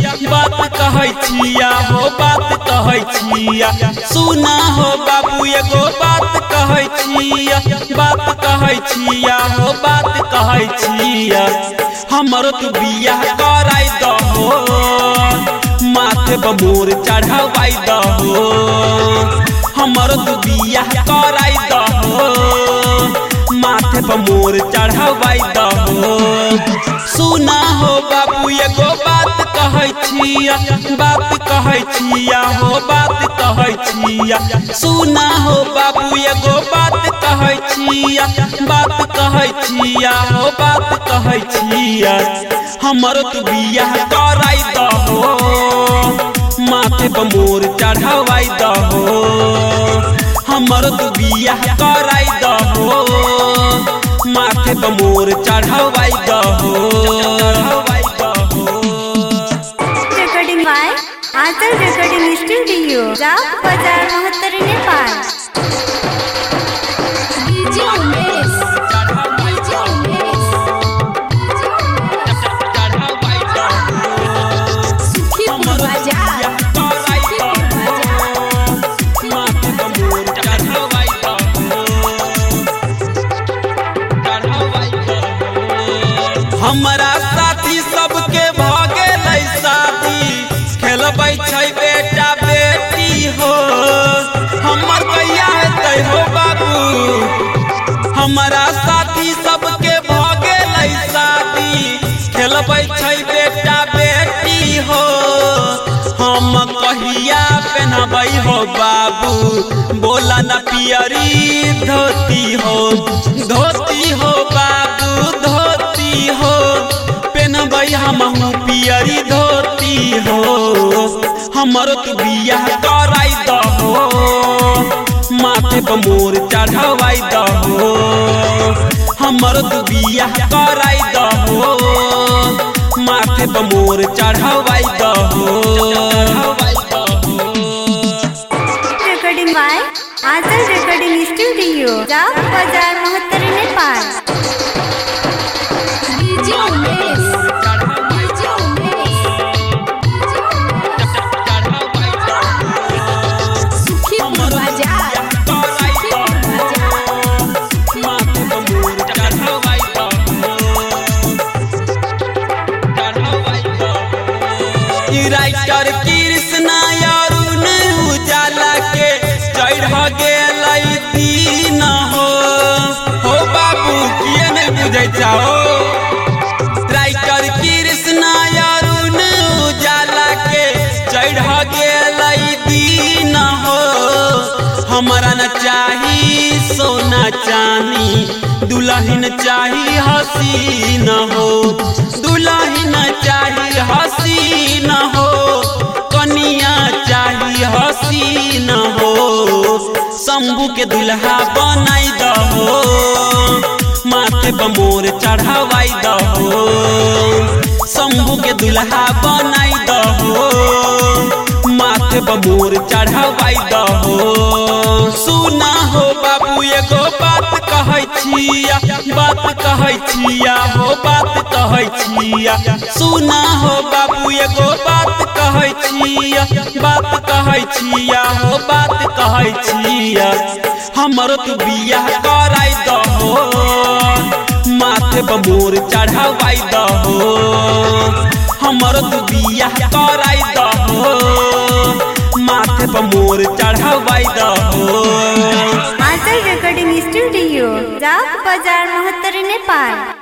बात कहै छिया हो बात कहै छिया सुना हो बाबू एगो बात कहै छिया बात कहै छिया हो बात कहै छिया हमरो तू बियाह कराई दहो माथे पर मोर चढ़ावाई दहो हमरो तू बियाह कराई दहो माथे पर मोर चढ़ावाई दहो सुना हो बाबू एगो बात कहै छिया बात कहै छिया हो बात कहै छिया सुना हो बाबू एगो बात कहै छिया बात कहै छिया हो बात कहै छिया हमरो तू बियाह कराई दहो माथे पर मोर चढ़ावाई दहो हमरो तू बियाह कराई दहो माथे पर मोर चढ़ावाई दहो recording by Anchal recording studio जाप बाजार महत्तर नेपाल। हमारा साथी सबके भागे लै शादी खेलबै छै बेटा बेटी हो हमर कहिया हेतै हो बाबू हमारा साथी सबके भागे लै शादी खेलबै छै बेटा बेटी हो हम कहिया पहनबै हो बाबू बोला न पियरी धोती हो बाबू धोती हो पहनबै हमहू पियरी धोती हो हमरो तू बियाह कराई दहो माथे पर मोर चढ़ावाई दहो हमरो तू बियाह कराई दहो माथे पर मोर चढ़ावाई दहो recording by Anchal recording studio जाप बाजार महत्तर नेपाल। राइटर कृष्णा अरुण उजाला के चढ़ गेलै दिन हो बाबू किए नहीं बुझै चाहो राइटर कृष्णा अरुण उजाला के चढ़ गेलै दिन हो हमरा न चाही सोना चांदी दुल्हन चाही हसीन हो दुल्हन चाही हसीन हो कनिया चाही हसीन हो शंभू के दुल्हा बनाई दहो माथे पर मोर चढ़ावाई दहो शंभू के दुल्हा बनाई दहो माथे पर मोर चढ़ावाई दहो सुना हो बाबू एगो बात कहै छिया बात कहै छिया हो बात कहै छिया सुना हो बाबू एगो बात कहै छिया बात कहै छिया हो बात कहै छिया हमरो तू बियाह कराई दहो माथे पर मोर चढ़ावाई दहो हमरो तू बियाह कराई दहो माथे पर मोर चढ़ावाई दहो आंचल रिकॉर्डिंग स्टूडियो जाप बाजार महत्तर नेपाल।